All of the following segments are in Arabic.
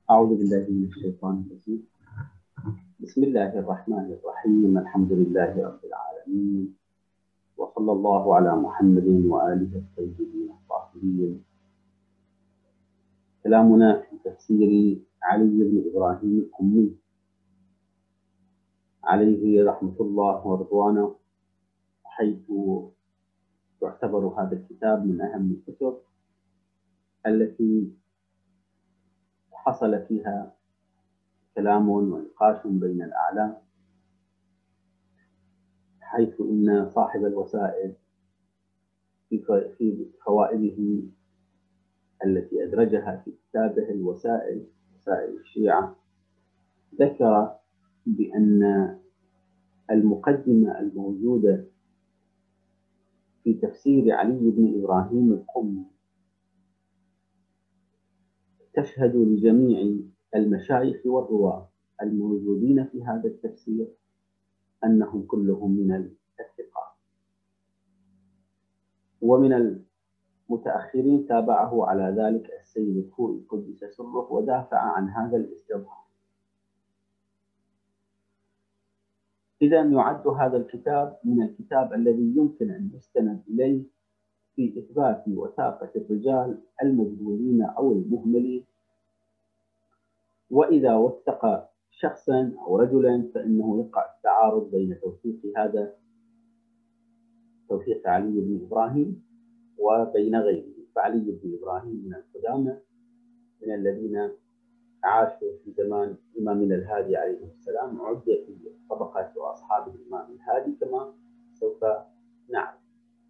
أعوذ بالله من الشيطان الرجيم. بسم الله الرحمن الرحيم. الحمد لله رب العالمين، وصلى الله على محمد وآله الطيبين الطاهرين. كلامنا في تفسير علي بن إبراهيم القمي عليه رحمة الله ورضوانه، حيث يعتبر هذا الكتاب من أهم الكتب التي حصل فيها كلام ونقاش بين الأعلام، حيث إن صاحب الوسائل في فوائده التي أدرجها في كتابه وسائل الشيعة ذكر بأن المقدمة الموجودة في تفسير علي بن إبراهيم القمي تشهد لجميع المشايخ والرواة الموجودين في هذا التفسير أنهم كلهم من الثقات، ومن المتأخرين تابعه على ذلك السيد الخوئي قدس سره ودافع عن هذا الاستظهار. إذا يعد هذا الكتاب من الكتاب الذي يمكن أن يستند إليه في إثبات وثاقة الرجال المجهولين أو المهملين، وإذا وثق شخصا أو رجلا فإنه يقع التعارض بين توثيق علي بن إبراهيم وبين غيره. فعلي بن إبراهيم من القدامى، من الذين عاشوا في زمان إمامنا الهادي عليه السلام، عد في طبقة أصحاب الإمام الهادي كما سوف نعرف.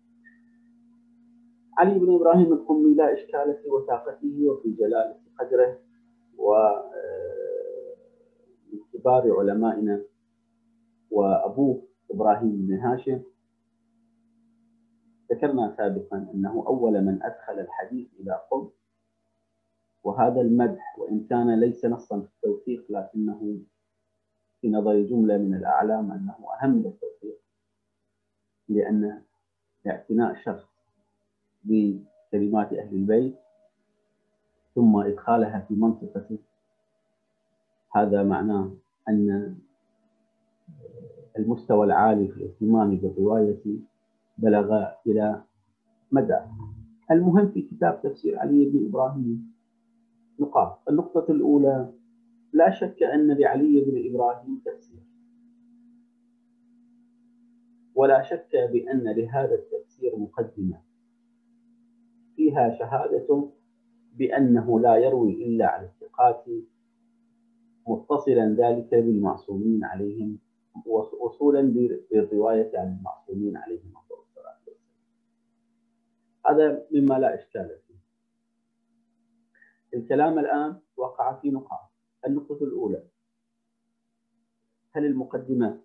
علي بن إبراهيم القمي لا إشكال في وثاقته وفي جلالة قدره، ومن كبار علمائنا، وأبوه إبراهيم بن هاشم ذكرنا سابقا أنه أول من أدخل الحديث إلى قم، وهذا المدح وإن كان ليس نصا في التوثيق لكنه في نظر جملة من الأعلام أنه أهم من التوثيق، لأن اعتناء شخص بكلمات أهل البيت ثم إدخالها في منطقته هذا معناه أن المستوى العالي في الاهتمام بالرواية بلغ إلى مدى. المهم في كتاب تفسير علي بن إبراهيم نقاط. النقطة الأولى: لا شك أن لعلي بن إبراهيم تفسير، ولا شك بأن لهذا التفسير مقدمة فيها شهادة بأنه لا يروي إلا عن الثقات، متصلا ذلك بالمعصومين عليهم، وصولا بالرواية عن المعصومين عليهم الصلاة والسلام. هذا مما لا إشكال فيه. الكلام الآن وقع في نقاط. النقطة الأولى: هل المقدمة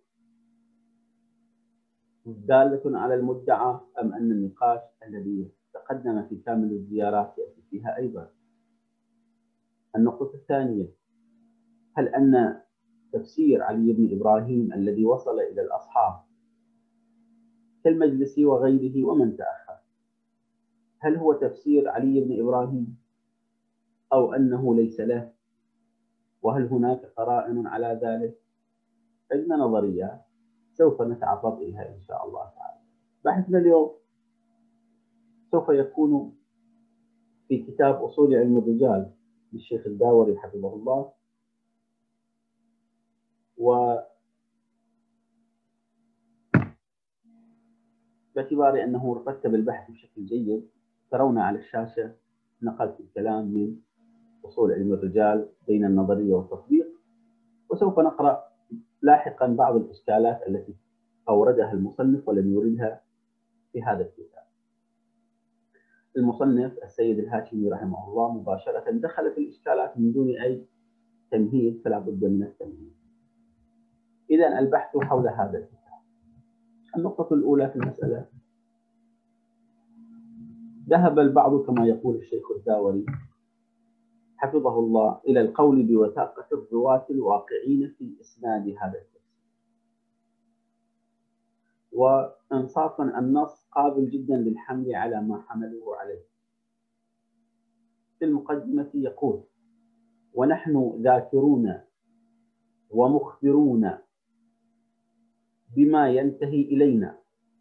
دالة على المدعى أم أن النقاش الذي تقدم في كامل الزيارات يأتي فيها أيضا؟ النقطة الثانية: هل أن تفسير علي بن إبراهيم الذي وصل إلى الأصحاب كالمجلسي وغيره ومن تأخر، هل هو تفسير علي بن إبراهيم أو أنه ليس له؟ وهل هناك قرائن على ذلك؟ عندنا نظريات سوف نتعرض إليها إن شاء الله تعالى. بحثنا اليوم سوف يكون في كتاب أصول علم الرجال للشيخ الداوري حفظه الله، باعتبار أنه رتب البحث بشكل جيد ترون على الشاشة نقلت الكلام من أصول علم الرجال بين النظرية والتطبيق، وسوف نقرأ لاحقا بعض الإشكالات التي أوردها المصنف ولم يوردها في هذا الكتاب. المصنف السيد الهاشمي رحمه الله مباشرة دخل في الإشكالات من دون أي تمهيد، فلا بد من التمهيد. إذن البحث حول هذا الكتاب. النقطة الأولى في المسألة: ذهب البعض كما يقول الشيخ الداوري حفظه الله إلى القول بوثاقة الرواة الواقعين في إسناد هذا التفسير، وإنصافا النص قابل جدا للحمل على ما حملوه عليه. في المقدمة يقول: ونحن ذاكرون ومخبرون بما ينتهي إلينا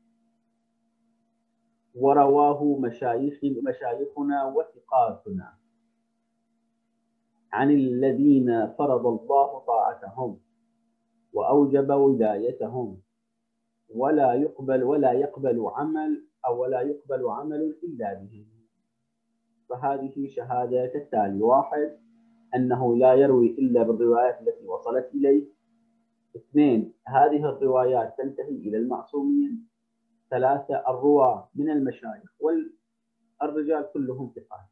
ورواه مشايخنا وثقاتنا عن الذين فرض الله طاعتهم وأوجب ولايتهم ولا يقبل عمل إلا به. فهذه شهادة التالي: 1. أنه لا يروي إلا بالروايات التي وصلت إليه. 2. هذه الروايات تنتهي إلى المعصومين. 3. الرواة من المشايخ والرجال كلهم ثقات.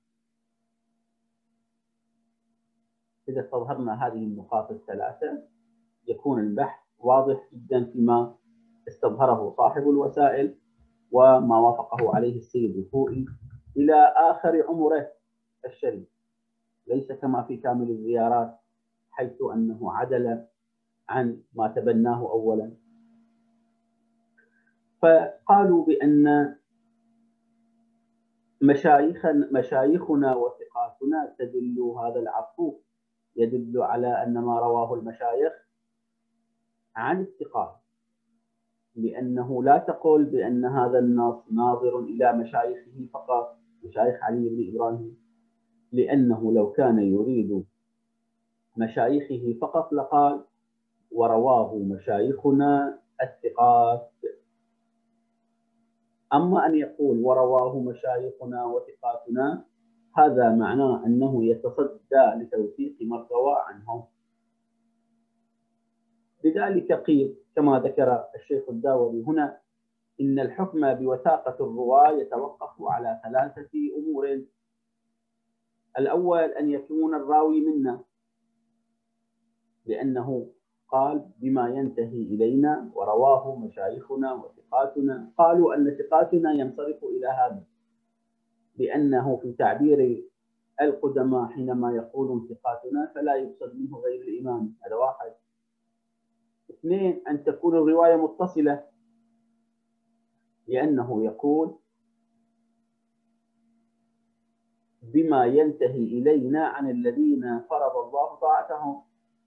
إذا استظهرنا هذه النقاط الثلاثة يكون البحث واضح جدا فيما استظهره صاحب الوسائل وما وافقه عليه السيد الخوئي إلى آخر عمره الشريف، ليس كما في كامل الزيارات حيث أنه عدل عن ما تبناه أولا. فقالوا بأن مشايخنا وثقاتنا تدل، هذا العطف يدل على أن ما رواه المشايخ عن الثقات، لأنه لا تقول بأن هذا النص ناظر إلى مشايخه فقط، مشايخ علي بن إبراهيم، لأنه لو كان يريد مشايخه فقط لقال ورواه مشايخنا الثقات. أما أن يقول ورواه مشايخنا وثقاتنا، هذا معناه أنه يتصدى لتوثيق من روى عنهم. لذلك قيل كما ذكر الشيخ الداوري هنا إن الحكم بوثاقة الرواة يتوقف على 3 أمور. الأول أن يكون الراوي منا، لأنه قال بما ينتهي إلينا ورواه مشايخنا وثقاتنا. قالوا أن ثقاتنا ينصرف إلى هذا، لأنه في تعبير القدماء حينما يقولون ثقاتنا فلا يقصد منه غير الإمام. هذا 1. 2. أن تكون الرواية متصلة، لأنه يقول بما ينتهي إلينا عن الذين فرض الله طاعتهم.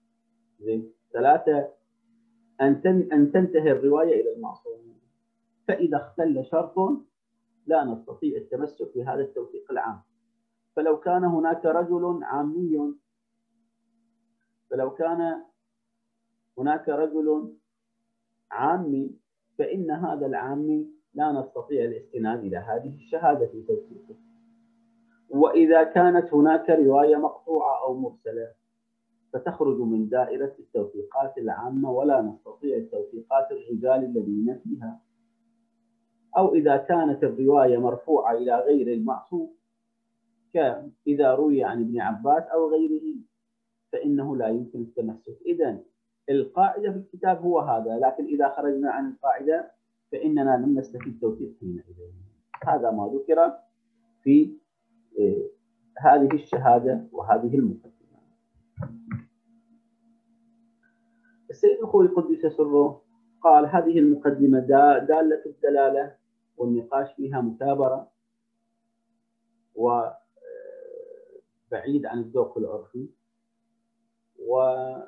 3. أن تنتهي الرواية إلى المعصومين. فإذا اختل شرط لا نستطيع التمسك بهذا التوثيق العام. فلو كان هناك رجل عامي فإن هذا العامي لا نستطيع الاستناد إلى هذه الشهادة في توثيقه. وإذا كانت هناك رواية مقطوعة أو مرسلة فتخرج من دائرة التوثيقات العامة ولا نستطيع توثيقات الرجال الذين فيها. أو إذا كانت الرواية مرفوعة إلى غير المعصوم كإذا روي عن ابن عباس أو غيره فإنه لا يمكن التمسك. إذن القاعدة في الكتاب هو هذا، لكن إذا خرجنا عن القاعدة فإننا لم نستفيد توثيق حينئذ. هذا ما ذكر في هذه الشهادة وهذه المقدمة. السيد الخوئي قدس سره قال هذه المقدمة دالة الدلالة والنقاش فيها مثابرة وبعيد عن الذوق العرفي. وهذه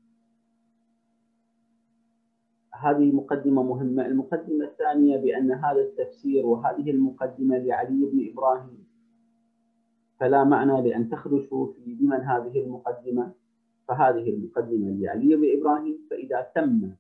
مقدمة مهمة. المقدمة الثانية بأن هذا التفسير وهذه المقدمة لعلي بن إبراهيم، فلا معنى لأن تخدشوا في ضمن هذه المقدمة. فهذه المقدمة لعلي بن إبراهيم، فإذا تم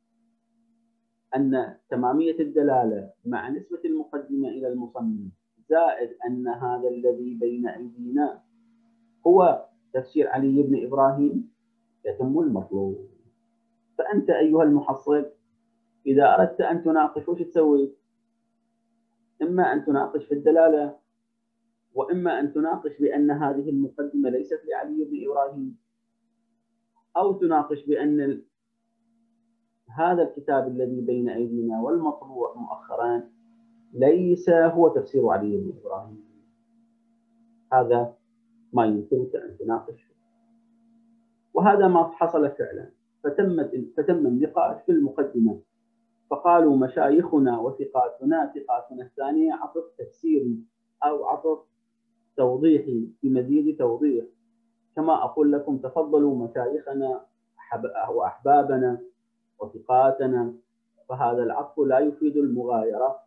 أن تمامية الدلالة مع نسبة المقدمة إلى المصنف زائد أن هذا الذي بين أيدينا هو تفسير علي بن إبراهيم يتم المطلوب. فأنت أيها المحصل إذا أردت أن تناقش وش تسوي؟ إما أن تناقش في الدلالة، وإما أن تناقش بأن هذه المقدمة ليست لعلي بن إبراهيم، أو تناقش بأن هذا الكتاب الذي بين أيدينا والمطبوع مؤخرا ليس هو تفسير علي بن إبراهيم. هذا ما يمكنك أن تناقش، وهذا ما حصل فعلا. فتم النقاش في المقدمة، فقالوا مشايخنا وثقاتنا. ثقاتنا الثانية عطف تفسيري أو عطف توضيحي بمزيد توضيح، كما كما أقول لكم تفضلوا مشايخنا وأحبابنا وثقاتنا، فهذا العطف لا يفيد المغايرة،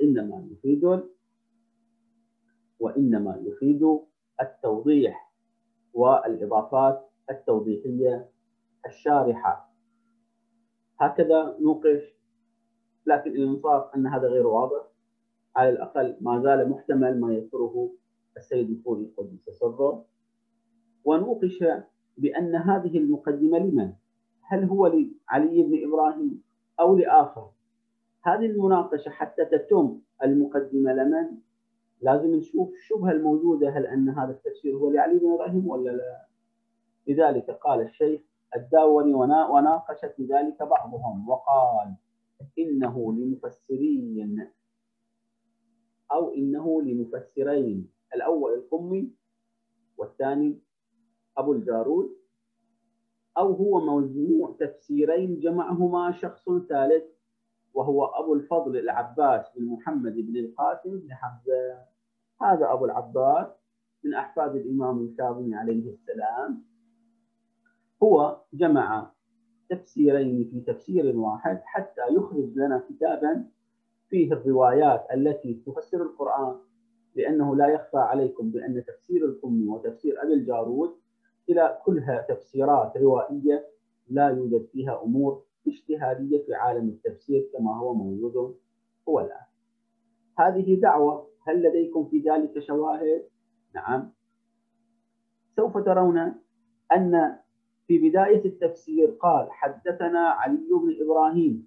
وإنما يفيد التوضيح والإضافات التوضيحية الشارحة. هكذا نوقش، لكن الإنصاف أن هذا غير واضح، على الأقل ما زال محتمل ما يذكره السيد الخوري قدس سره. ونوقش بأن هذه المقدمة لمن؟ هل هو لعلي بن إبراهيم أو لآخر؟ هذه المناقشة حتى تتم المقدمة لمن؟ لازم نشوف الشبهة الموجودة، هل أن هذا التفسير هو لعلي بن إبراهيم ولا لا؟ لذلك قال الشيخ الداوري وناقش في ذلك بعضهم وقال إنه لمفسرين أو إنه لمفسرين، الأول القمي والثاني أبو الجارود، أو هو مجموع تفسيرين جمعهما شخص ثالث وهو أبو الفضل العباس بن محمد بن القاسم بن حمزة. هذا أبو العباس من أحفاد الإمام الكاظمي عليه السلام، هو جمع تفسيرين في تفسير واحد حتى يخرج لنا كتابا فيه الروايات التي تفسر القرآن، لأنه لا يخفى عليكم بأن تفسير القمي وتفسير أبي الجارود كلها تفسيرات روائية لا يوجد فيها أمور اجتهادية في عالم التفسير كما هو موجود هو الآن. هذه دعوة، هل لديكم في ذلك شواهد؟ نعم. سوف ترون أن في بداية التفسير قال حدثنا علي بن إبراهيم.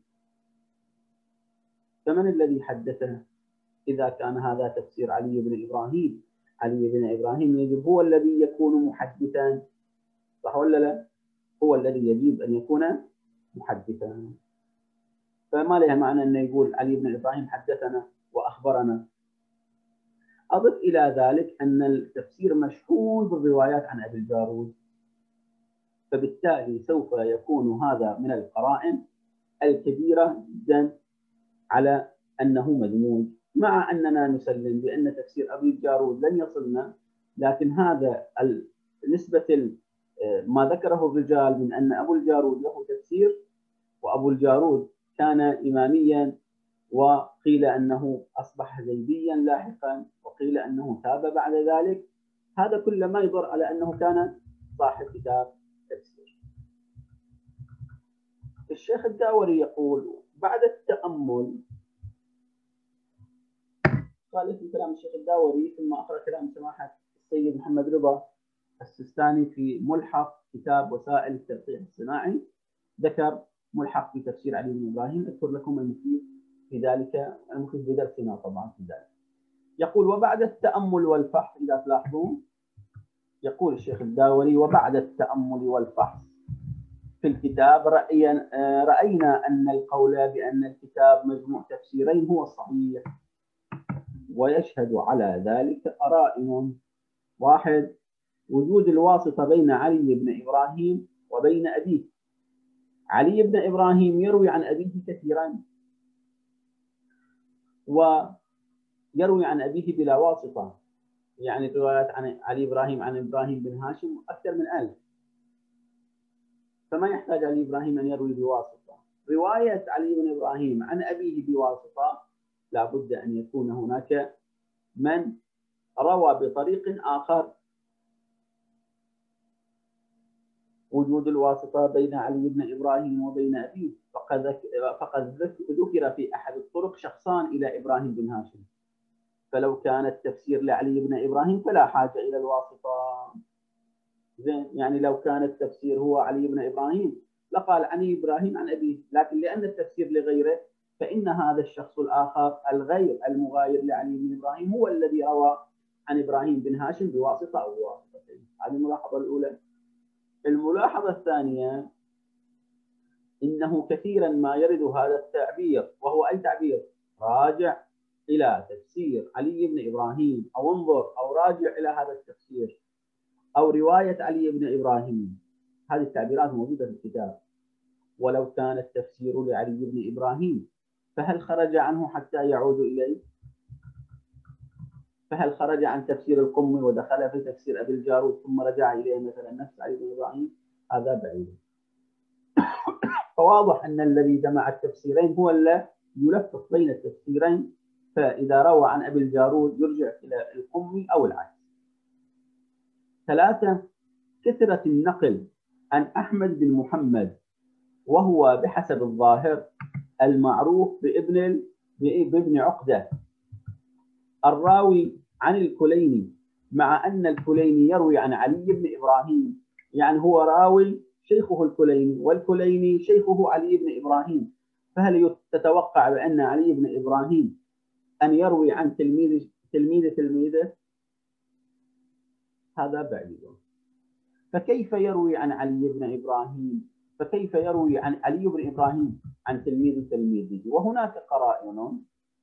فمن الذي حدثنا؟ إذا كان هذا تفسير علي بن إبراهيم، علي بن إبراهيم يجب هو الذي يكون محدثا، صح ولا لا؟ هو الذي يجب أن يكون محدثا. فما له معنى أنه يقول علي بن إبراهيم حدثنا وأخبرنا. أضف إلى ذلك أن التفسير مشحون بالروايات عن أبي الجارود، فبالتالي سوف يكون هذا من القرائن الكبيرة جدا على أنه مدموج، مع أننا نسلم بأن تفسير أبي الجارود لن يصلنا، لكن هذا نسبة ما ذكره الرجال من أن أبو الجارود له تفسير، وأبو الجارود كان إماميا، وقيل أنه أصبح زيديا لاحقا، وقيل أنه تاب بعد ذلك، هذا كل ما يدل على أنه كان صاحب كتاب تفسير. الشيخ الداوري يقول بعد التأمل، قال في كلام الشيخ الداوري ثم أقرأ كلام سماحة السيد محمد رضا السستاني في ملحق كتاب وسائل التلقيح الصناعي، ذكر ملحق في تفسير علي بن إبراهيم، أذكر لكم المفيد في ذلك، المفيد بدرسنا طبعا في ذلك. يقول وبعد التأمل والفحص، إذا تلاحظون يقول الشيخ الداوري وبعد التأمل والفحص في الكتاب رأينا أن القول بأن الكتاب مجموع تفسيرين هو الصحيح، ويشهد على ذلك قرائن. واحد، وجود الواسطة بين علي بن إبراهيم وبين أبيه. علي بن إبراهيم يروي عن أبيه كثيرا، ويروي عن أبيه بلا واسطة، يعني روايات عن علي إبراهيم عن إبراهيم بن هاشم أكثر من 1000، فما يحتاج علي إبراهيم أن يروي بواسطة. رواية علي بن إبراهيم عن أبيه بواسطة لا بد أن يكون هناك من روى بطريق آخر. وجود الواسطة بين علي بن إبراهيم وبين أبيه، فقد ذكر في أحد الطرق شخصان إلى إبراهيم بن هاشم، فلو كان التفسير لعلي بن إبراهيم فلا حاجة إلى الواسطة. زين، يعني لو كان التفسير هو علي بن إبراهيم لقال علي إبراهيم عن أبيه، لكن لأن التفسير لغيره فإن هذا الشخص الآخر الغير المغاير لعلي بن إبراهيم هو الذي روى عن إبراهيم بن هاشم بواسطة أو بواسطتين. هذه الملاحظة الأولى. الملاحظة الثانية، إنه كثيرا ما يرد هذا التعبير، وهو أي تعبير؟ راجع إلى تفسير علي بن إبراهيم، أو انظر، أو راجع إلى هذا التفسير، أو رواية علي بن إبراهيم. هذه التعبيرات موجودة في الكتاب. ولو كان التفسير لعلي بن إبراهيم فهل خرج عنه حتى يعود إليه؟ فهل خرج عن تفسير القمي ودخل في تفسير أبي الجارود ثم رجع إليه مثلا نفس علي بن إبراهيم؟ هذا بعيد. فواضح أن الذي جمع التفسيرين هو الذي يلفق بين التفسيرين، فإذا روى عن أبي الجارود يرجع إلى القمي أو العكس. 3. كثرة النقل عن أحمد بن محمد، وهو بحسب الظاهر المعروف بابن عقدة الراوي عن الكليني، مع أن الكليني يروي عن علي بن إبراهيم، يعني هو راوي شيخه الكليني والكليني شيخه علي بن إبراهيم. فهل تتوقع بأن علي بن إبراهيم أن يروي عن تلميذه؟ هذا بعيد. فكيف يروي عن علي بن إبراهيم؟ فكيف يروي عن علي بن إبراهيم عن تلميذه؟ وهناك قرائن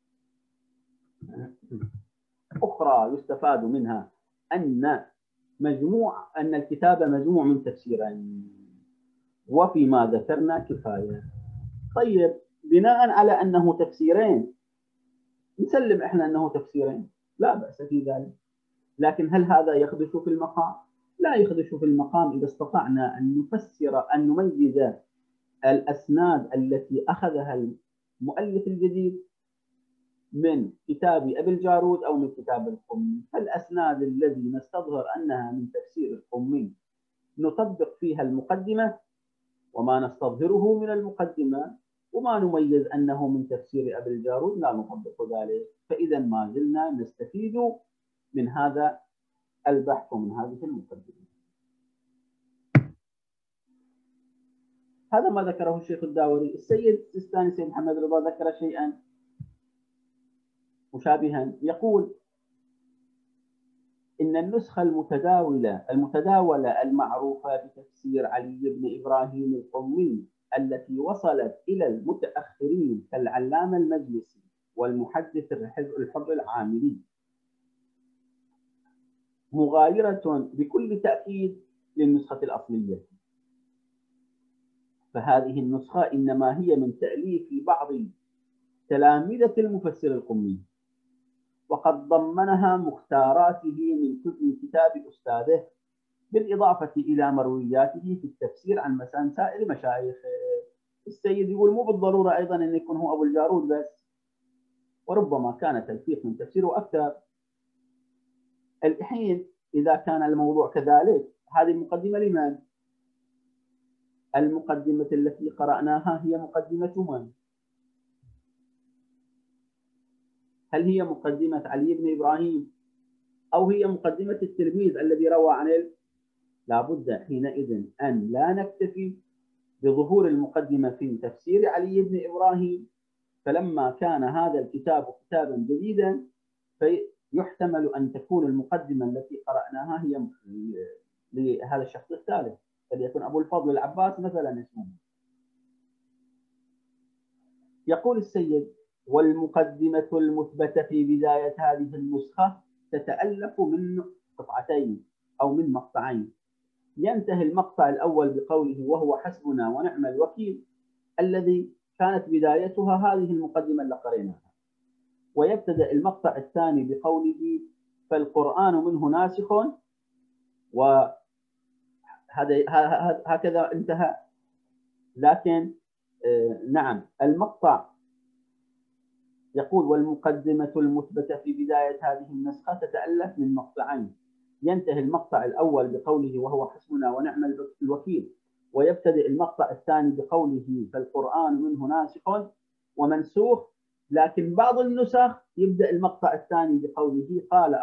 أخرى يستفاد منها أن الكتاب مجموع من تفسيرين، وفيما ذكرنا كفاية. طيب، بناء على أنه تفسيرين نسلم إحنا أنه تفسيرين، لا بأس في ذلك، لكن هل هذا يخدش في المقام؟ لا يخدش في المقام إذا استطعنا أن نميز الأسناد التي أخذها المؤلف الجديد من كتاب أبي الجارود أو من كتاب القمي. فالأسناد الذي نستظهر أنها من تفسير القمي نطبق فيها المقدمة، وما نستظهره من المقدمة وما نميز أنه من تفسير أبي الجارود لا نطبق ذلك. فإذا ما زلنا نستفيد من هذا البحث ومن هذه المقدمة. هذا ما ذكره الشيخ الداوري. السيد السيستاني سيد محمد رضا ذكر شيئا مشابها، يقول إن النسخة المتداولة المعروفة بتفسير علي بن إبراهيم القمي التي وصلت إلى المتأخرين كالعلامة المجلسي والمحدث الحر العاملي مغايرة بكل تأكيد للنسخة الأصلية. فهذه النسخة إنما هي من تأليف بعض تلامذة المفسر القمي، وقد ضمنها مختاراته من كتاب أستاذه، بالإضافة إلى مروياته في التفسير عن سائر مشايخه. السيد يقول مو بالضرورة أيضا أن يكون هو أبو الجارود بس، وربما كان تلفيق من تفسيره أكثر. الحين إذا كان الموضوع كذلك، هذه المقدمة لمن؟ المقدمة التي قرأناها هي مقدمة من؟ هل هي مقدمة علي بن إبراهيم أو هي مقدمة التلميذ الذي روى عنه؟ لابد حينئذ أن لا نكتفي بظهور المقدمة في تفسير علي بن إبراهيم، فلما كان هذا الكتاب كتابا جديدا فيحتمل أن تكون المقدمة التي قرأناها هي لهذا الشخص الثالث، فليكن أبو الفضل العباس مثلا اسمه. يقول السيد: والمقدمة المثبتة في بداية هذه النسخة تتألف من قطعتين أو من مقطعين. ينتهي المقطع الأول بقوله وهو حسبنا ونعم الوكيل، الذي كانت بدايتها هذه المقدمة اللي قريناها، ويبتدأ المقطع الثاني بقوله فالقرآن منه ناسخ، وهذا هكذا انتهى. لكن نعم، المقطع يقول والمقدمة المثبتة في بداية هذه النسخة تتألف من مقطعين. ينتهي المقطع الأول بقوله وهو حسبنا ونعم الوكيل، ويبتدئ المقطع الثاني بقوله فالقرآن منه ناسخ ومنسوخ. لكن بعض النسخ يبدأ المقطع الثاني بقوله قال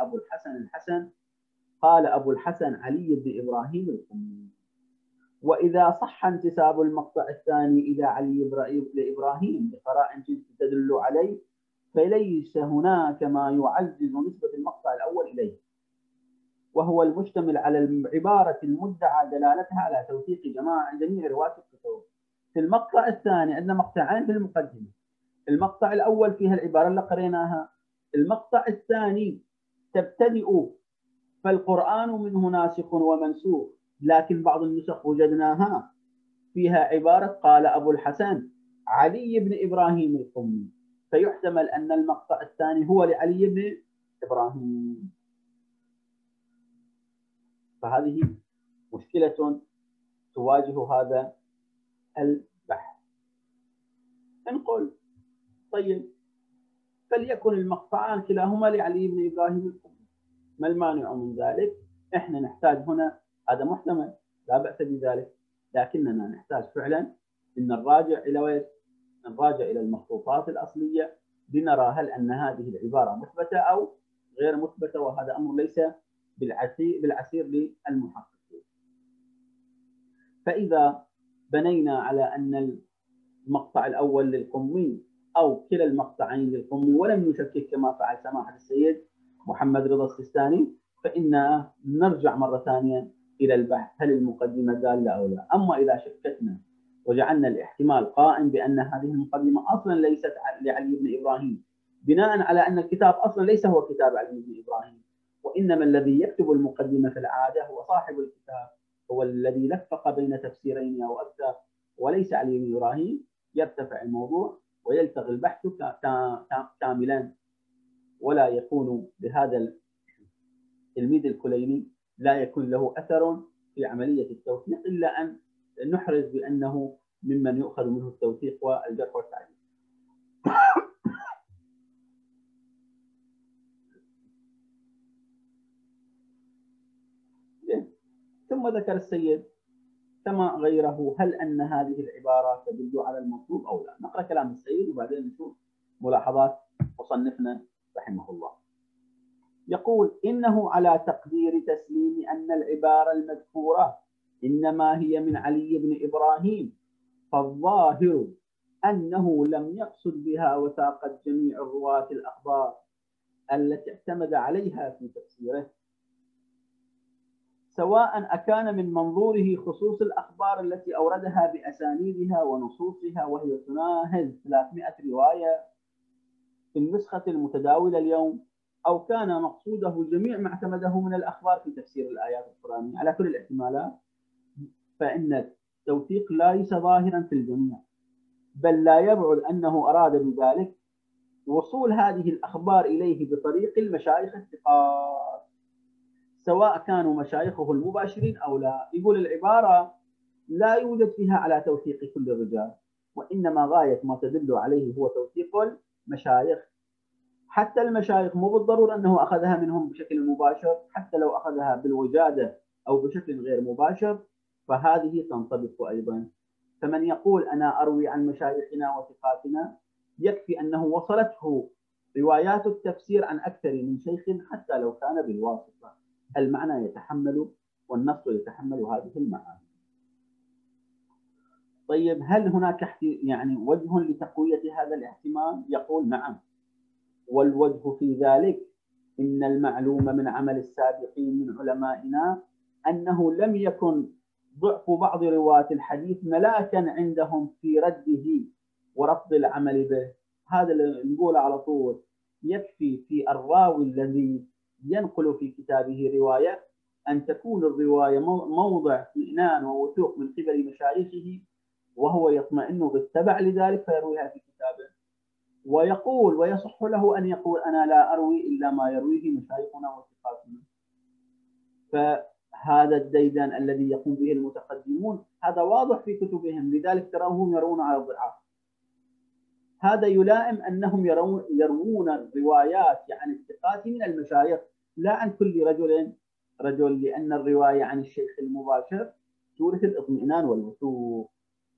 أبو الحسن علي بن إبراهيم القمي. وإذا صح انتساب المقطع الثاني إلى علي بن إبراهيم بقرائن تدل عليه، فليس هناك ما يعزز نسبة المقطع الأول إليه، وهو المشتمل على العبارة المدعى دلالتها على توثيق جميع رواة الكتب. في المقطع الثاني عندنا مقطعين في المقدمة. المقطع الأول فيها العبارة اللي قريناها، المقطع الثاني تبتدئ فالقرآن منه ناسخ ومنسوخ، لكن بعض النسخ وجدناها فيها عبارة قال أبو الحسن علي بن إبراهيم القمي، فيحتمل أن المقطع الثاني هو لعلي بن إبراهيم. فهذه مشكلة تواجه هذا البحث. نقول طيب فليكن المقطعان كلاهما لعلي بن إبراهيم القمي، ما المانع من ذلك؟ إحنا نحتاج هنا، هذا محتمل لا بأس بذلك، لكننا نحتاج فعلا أن نراجع إلى المخطوطات الأصلية لنرى هل أن هذه العبارة مثبتة أو غير مثبتة، وهذا أمر ليس بالعسير للمحققين. فإذا بنينا على أن المقطع الأول للقمي أو كلا المقطعين للقمي ولم نشكك كما فعل سماحة السيد محمد رضا السيستاني، فإن نرجع مرة ثانية إلى البحث هل المقدمة دالة أو لا. أما إذا شككنا وجعلنا الاحتمال قائم بأن هذه المقدمة أصلا ليست لعلي بن إبراهيم، بناء على أن الكتاب أصلا ليس هو كتاب علي بن إبراهيم، وإنما الذي يكتب المقدمة في العادة هو صاحب الكتاب، هو الذي لفق بين تفسيرين أو أكثر وليس علي بن إبراهيم، يرتفع الموضوع ويلتغي البحث كاملا، ولا يكون بهذا التلميذ الكليني لا يكون له أثر في عملية التوثيق إلا أن نحرز بأنه ممن يؤخذ منه التوثيق والجرح والتعديل. ثم ذكر السيد كما غيره هل أن هذه العبارة تدل على المطلوب أو لا. نقرأ كلام السيد وبعدين نشوف ملاحظات مصنفنا رحمه الله. يقول إنه على تقدير تسليم أن العبارة المذكورة إنما هي من علي بن إبراهيم، فالظاهر أنه لم يقصد بها وثاقة جميع رواة الأخبار التي اعتمد عليها في تفسيره، سواء أكان من منظوره خصوص الأخبار التي أوردها بأسانيدها ونصوصها وهي تناهز 300 رواية في النسخة المتداولة اليوم، أو كان مقصوده جميع ما اعتمده من الأخبار في تفسير الآيات القرآنية. على كل الاحتمالات فإن التوثيق ليس ظاهرا في الجميع، بل لا يبعد أنه أراد بذلك وصول هذه الأخبار إليه بطريق المشايخ الثقات، سواء كانوا مشايخه المباشرين أو لا. يقول العبارة لا يوجد فيها على توثيق كل الرجال، وإنما غاية ما تدل عليه هو توثيق المشايخ. حتى المشايخ مو بالضرورة أنه أخذها منهم بشكل مباشر، حتى لو أخذها بالوجادة أو بشكل غير مباشر فهذه تنطبق أيضا. فمن يقول أنا أروي عن مشايخنا وثقاتنا يكفي أنه وصلته روايات التفسير عن أكثر من شيخ حتى لو كان بالواسطة، المعنى يتحمل والنص يتحمل هذه المعاني. طيب هل هناك يعني وجه لتقوية هذا الاحتمال؟ يقول نعم، والوجه في ذلك إن المعلوم من عمل السابقين من علمائنا أنه لم يكن ضعف بعض رواة الحديث ملاكا عندهم في رده ورفض العمل به. هذا اللي نقوله على طول، يكفي في الراوي الذي ينقل في كتابه رواية أن تكون الرواية موضع اطمئنان ووثوق من قبل مشايخه، وهو يطمئن بالتبع لذلك فيرويها في كتابه، ويقول ويصح له أن يقول أنا لا أروي إلا ما يرويه مشايخنا وثقاتنا. فهذا الديدن الذي يقوم به المتقدمون هذا واضح في كتبهم، لذلك تراهم يرون على الضعاف. هذا يلائم أنهم يروون الروايات عن الثقات من المشايخ لا عن كل رجل، لأن الرواية عن الشيخ المباشر تورث الإطمئنان والوثوق.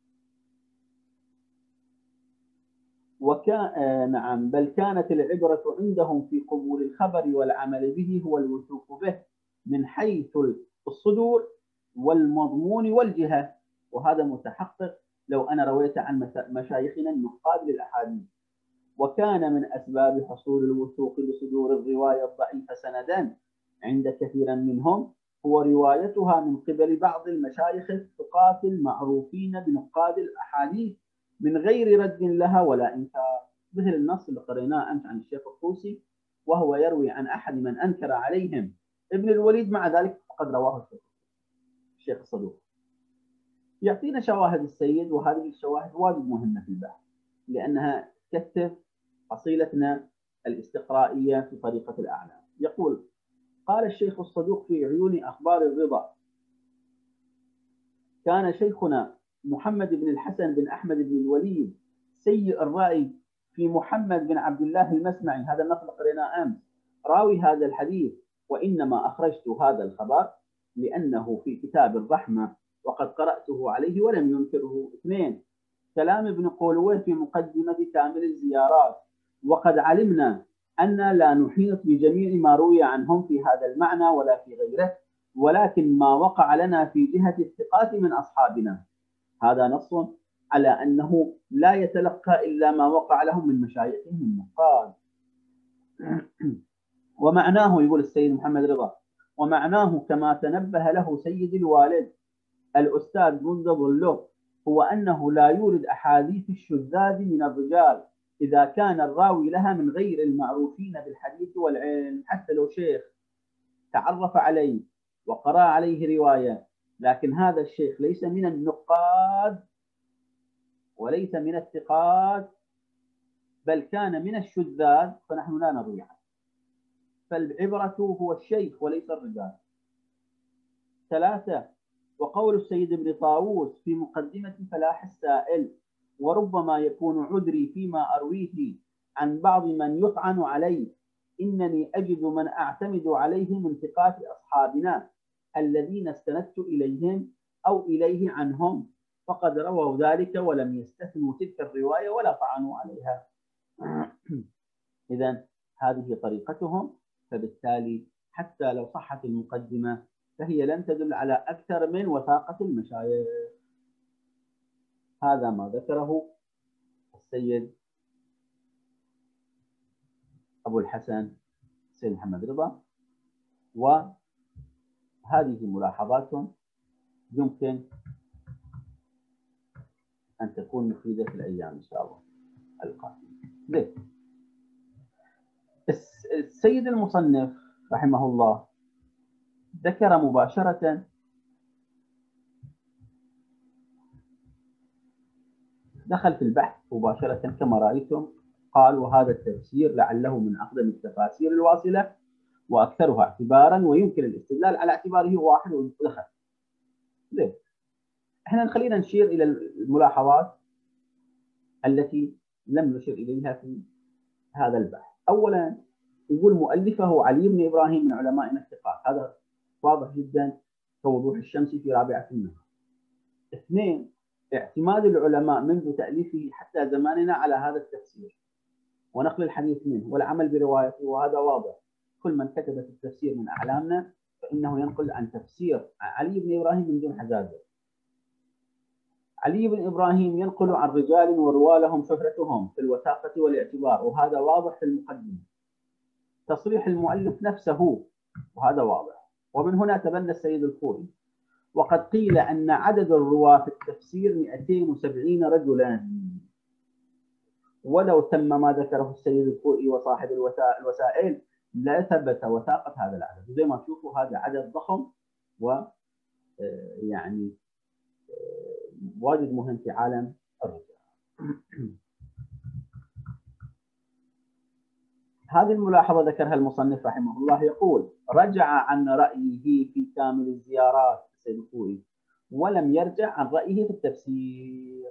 نعم، بل كانت العبرة عندهم في قبول الخبر والعمل به هو الوثوق به من حيث الصدور والمضمون والجهة، وهذا متحقق لو أنا رويت عن مشايخنا النقاد للأحاديث. وكان من أسباب حصول الوثوق بصدور الرواية الضعيفة سندا عند كثير منهم هو روايتها من قبل بعض المشايخ الثقات المعروفين بنقاد الأحاديث من غير رد لها ولا إنكار، مثل النص اللي قريناه أمس عن الشيخ الطوسي وهو يروي عن أحد من أنكر عليهم ابن الوليد، مع ذلك فقد رواه الشيخ الصدوق. يعطينا شواهد السيد، وهذه الشواهد واجد مهمة في البحث لأنها تكثف حصيلتنا الاستقرائية في طريقة الأعلام. يقول: قال الشيخ الصدوق في عيون أخبار الرضا: كان شيخنا محمد بن الحسن بن أحمد بن الوليد سيء الرأي في محمد بن عبد الله المسمعي، هذا النقل قريناه أمس، راوي هذا الحديث، وإنما أخرجت هذا الخبر لأنه في كتاب الرحمة وقد قرأته عليه ولم ينكره. 2. كلام ابن قولويه في مقدمة كامل الزيارات: وقد علمنا أن لا نحيط بجميع ما روي عنهم في هذا المعنى ولا في غيره، ولكن ما وقع لنا في جهة الثقات من أصحابنا. هذا نص على أنه لا يتلقى إلا ما وقع لهم من مشايخهم النقاد. ومعناه، يقول السيد محمد رضا، ومعناه كما تنبه له سيد الوالد الأستاذ منذ اللغة، هو أنه لا يورد أحاديث الشذاذ من الرجال إذا كان الراوي لها من غير المعروفين بالحديث والعلم. حتى لو شيخ تعرف عليه وقرأ عليه رواية، لكن هذا الشيخ ليس من النقاد وليس من الثقات، بل كان من الشذاذ، فنحن لا نروي عنه. فالعبرة هو الشيخ وليس الرجال. 3. وقول السيد ابن طاووس في مقدمة فلاح السائل: وربما يكون عذري فيما أرويه عن بعض من يطعن عليه، إنني أجد من أعتمد عليه من ثقات أصحابنا الذين استندت إليهم أو إليه عنهم، فقد رووا ذلك ولم يستثنوا تلك الرواية ولا طعنوا عليها. إذن هذه طريقتهم، فبالتالي حتى لو صحت المقدمة فهي لن تدل على أكثر من وثاقة المشايخ. هذا ما ذكره السيد أبو الحسن السيد محمد رضا، وهذه ملاحظات يمكن أن تكون مفيدة في الأيام إن شاء الله القادمة. السيد المصنف رحمه الله ذكر مباشرة دخل في البحث مباشرة كما رأيتم، قال: وهذا التفسير لعله من أقدم التفاسير الواصلة وأكثرها اعتبارا، ويمكن الاستدلال على اعتباره واحد، ودخل. ليه؟ احنا خلينا نشير إلى الملاحظات التي لم نشر إليها في هذا البحث. أولا، يقول مؤلفه علي بن إبراهيم من علمائنا الثقات، هذا واضح جدا كوضوح الشمس في رابعة النهار. 2. اعتماد العلماء منذ تأليفه حتى زماننا على هذا التفسير ونقل الحديث منه والعمل بروايته، وهذا واضح. كل من كتب في التفسير من أعلامنا فإنه ينقل عن تفسير علي بن إبراهيم من دون حزازة. علي بن إبراهيم ينقل عن رجال وروالهم شهرتهم في الوثاقة والاعتبار، وهذا واضح في المقدمة. تصريح المؤلف نفسه، وهذا واضح. ومن هنا تبنى السيد الخوري: وقد قيل أن عدد الرواة في التفسير 270 رجلا، ولو تم ما ذكره السيد الخوري وصاحب الوسائل لثبت وثاقة هذا العدد. وزي ما تشوفوا هذا عدد ضخم، ويعني واجد مهم في عالم الرجال. هذه الملاحظة ذكرها المصنف رحمه الله، يقول: رجع عن رأيه في كامل الزيارات السيد الخوري، ولم يرجع عن رأيه في التفسير.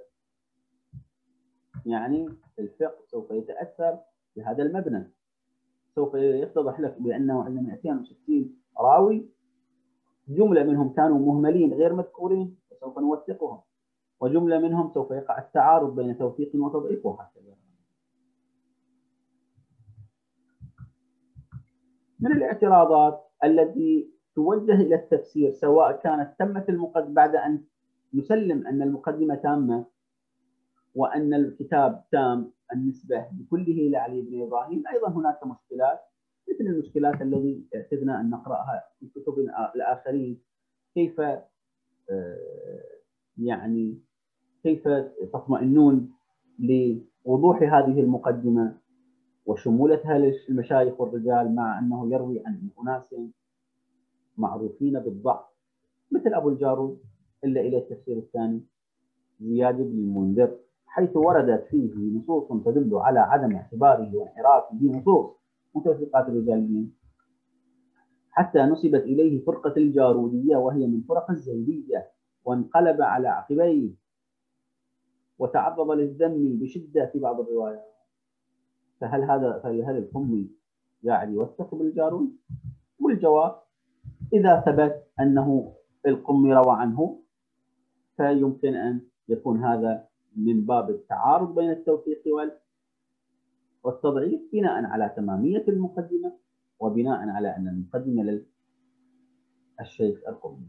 يعني الفقه سوف يتأثر بهذا المبنى، سوف يتضح لك بأنه عندنا 260 راوي، جملة منهم كانوا مهملين غير مذكورين وسوف نوثقهم، وجملة منهم سوف يقع التعارض بين توثيق وتضعيف وهكذا. من الاعتراضات التي توجه إلى التفسير، سواء كانت تمت المقدمة بعد أن نسلم أن المقدمة تامة وأن الكتاب تام النسبة بكله إلى علي بن إبراهيم، أيضا هناك مشكلات، مثل المشكلات التي اعتدنا أن نقرأها في كتب الآخرين. كيف يعني كيف تطمئنون لوضوح هذه المقدمة وشمولتها للمشايخ والرجال، مع أنه يروي عن أناس معروفين بالضعف مثل أبو الجارود، إلا إلى التفسير الثاني زياد بن المنذر، حيث وردت فيه نصوص تدل على عدم اعتباره وانحرافه نصوص متفقات الرجاليين، حتى نسبت إليه فرقة الجارودية وهي من فرق الزيدية، وانقلب على عقبيه وتعرض للذم بشدة في بعض الروايات. فهل القمي قاعد يوثق بالجارود؟ والجواب إذا ثبت أنه القمي روى عنه فيمكن أن يكون هذا من باب التعارض بين التوثيق والتضعيف بناء على تمامية المقدمة وبناء على أن المقدمة للشيخ القمي.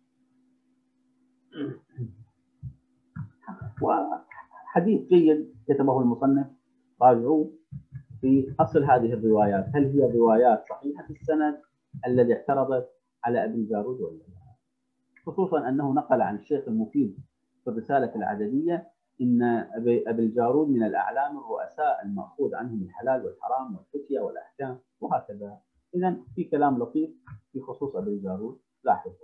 وحديث جيد كتبه المصنف، راجعوا في أصل هذه الروايات، هل هي الروايات صحيحة السند الذي اعترضت على أبي الجارود ولا لا؟ خصوصا أنه نقل عن الشيخ المفيد في الرسالة العددية إن أبي الجارود من الأعلام الرؤساء المأخوذ عنهم الحلال والحرام والفتية والأحكام وهكذا. إذا في كلام لطيف في خصوص أبي الجارود، لاحظوا.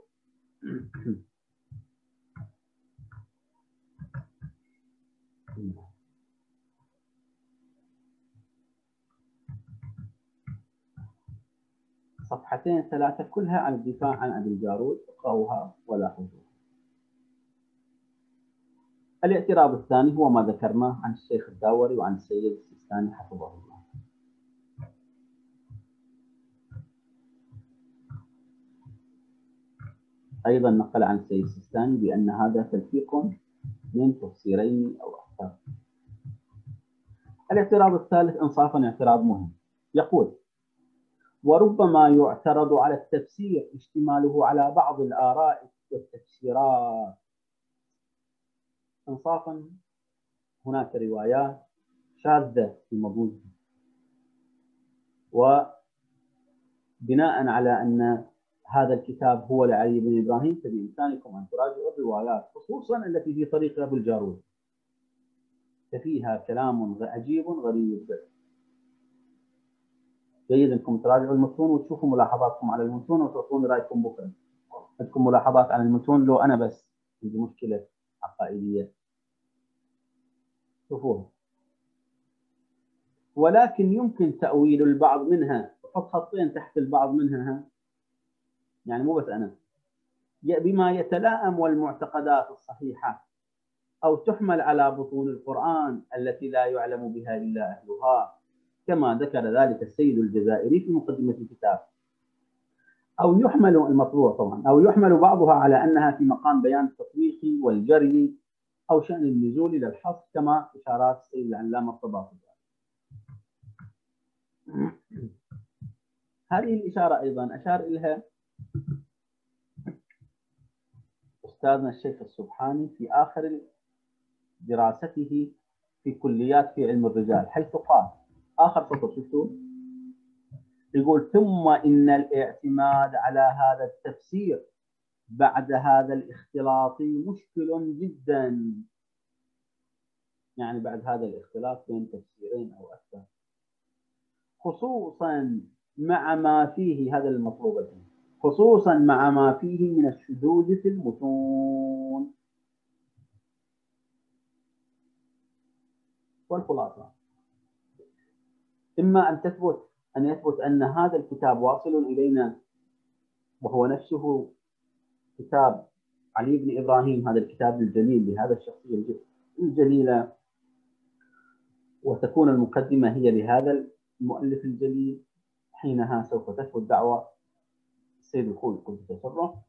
صفحتين ثلاثة كلها عن الدفاع عن أبي الجارود، اقرأوها ولاحظوا. الاعتراض الثاني هو ما ذكرناه عن الشيخ الداوري وعن السيد السيستاني حفظه الله. أيضا نقل عن السيد السيستاني بأن هذا تلفيق من تفسيرين أو أكثر. الاعتراض الثالث إنصافا اعتراض مهم، يقول: وربما يعترض على التفسير اشتماله على بعض الآراء والتفسيرات. إنصافا هناك روايات شاذة في مضمونها، وبناء على أن هذا الكتاب هو لعلي بن إبراهيم فبإمكانكم أن تراجعوا الروايات خصوصا التي في طريق أبو الجارود، ففيها كلام عجيب غريب. جيد أنكم تراجعوا المتون وتشوفوا ملاحظاتكم على المتون وتعطوني رأيكم بكرة. عندكم ملاحظات على المتون لو أنا بس عندي مشكلة عقائدية شوفوها. ولكن يمكن تأويل البعض منها، وحط خطين تحت البعض منها، يعني مو بس أنا، بما يتلائم والمعتقدات الصحيحة، أو تحمل على بطون القرآن التي لا يعلم بها إلا أهلها، كما ذكر ذلك السيد الجزائري في مقدمة الكتاب. أو يحمل المطبوع طبعا، أو يحمل بعضها على أنها في مقام بيان التطبيق والجري أو شأن النزول إلى الحصر، كما إشارات السيد العلامة الطباطبائي. هذه الإشارة أيضا أشار إليها أستاذنا الشيخ السبحاني في آخر دراسته في كليات في علم الرجال، حيث قال آخر سطر شفتوا، يقول: ثم إن الاعتماد على هذا التفسير بعد هذا الاختلاط مشكل جدا. يعني بعد هذا الاختلاط بين تفسيرين أو أكثر، خصوصا مع ما فيه، هذا المطلوب فيه، خصوصا مع ما فيه من الشذوذ في المتون. والخلاصة إما أن يثبت أن هذا الكتاب واصل إلينا وهو نفسه كتاب علي بن إبراهيم، هذا الكتاب الجليل لهذا الشخصية الجليلة، وتكون المقدمة هي لهذا المؤلف الجليل، حينها سوف تثبت دعوة السيد الخوي قدس سره.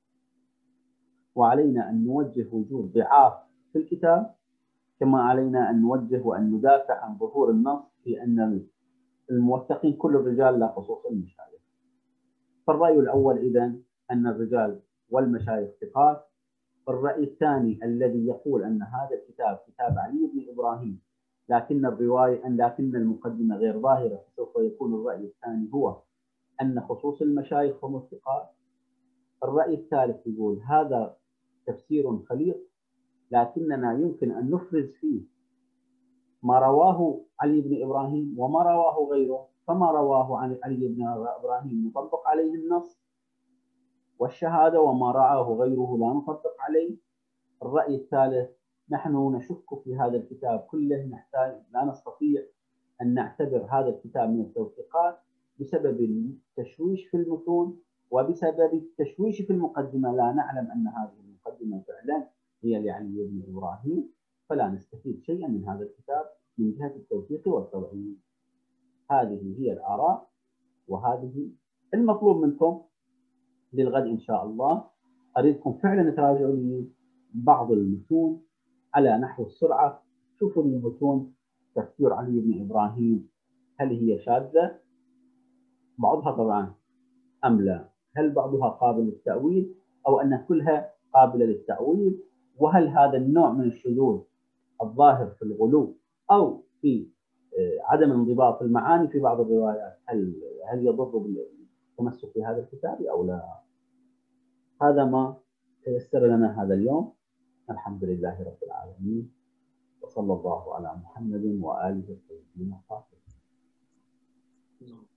وعلينا أن نوجه وجود ضعاف في الكتاب، كما علينا أن نوجه وأن ندافع عن ظهور النص في أن الموثقين كل الرجال لا خصوص المشايخ. فالرأي الأول إذن أن الرجال والمشايخ ثقات. الرأي الثاني الذي يقول أن هذا الكتاب كتاب علي بن إبراهيم لكن المقدمة غير ظاهرة، سوف يكون الرأي الثاني هو أن خصوص المشايخ هم الثقات. الرأي الثالث يقول هذا تفسير خليط، لكننا يمكن أن نفرز فيه ما رواه علي بن إبراهيم وما رواه غيره، فما رواه عن علي بن إبراهيم نطبق عليه النص والشهادة، وما رآه غيره لا نطبق عليه. الرأي الثالث نحن نشك في هذا الكتاب كله، نحتاج لا نستطيع أن نعتبر هذا الكتاب من التوثيقات بسبب التشويش في المتون وبسبب التشويش في المقدمة. لا نعلم أن هذه المقدمة فعلا هي لعلي بن إبراهيم، فلا نستفيد شيئا من هذا الكتاب من جهة التوثيق والتضعيف. هذه هي الآراء، وهذه المطلوب منكم للغد إن شاء الله. أريدكم فعلا تراجعوا لي بعض المتون على نحو السرعة. شوفوا لي متون تفسير علي بن إبراهيم، هل هي شاذة بعضها طبعا أم لا؟ هل بعضها قابل للتأويل أو أن كلها قابلة للتأويل؟ وهل هذا النوع من الشذوذ الظاهر في الغلو أو في عدم انضباط المعاني في بعض الروايات هل يضر بالتمسك بهذا الكتاب أو لا؟ هذا ما تيسر لنا هذا اليوم. الحمد لله رب العالمين، وصلى الله على محمد وآله الطيبين الطاهرين.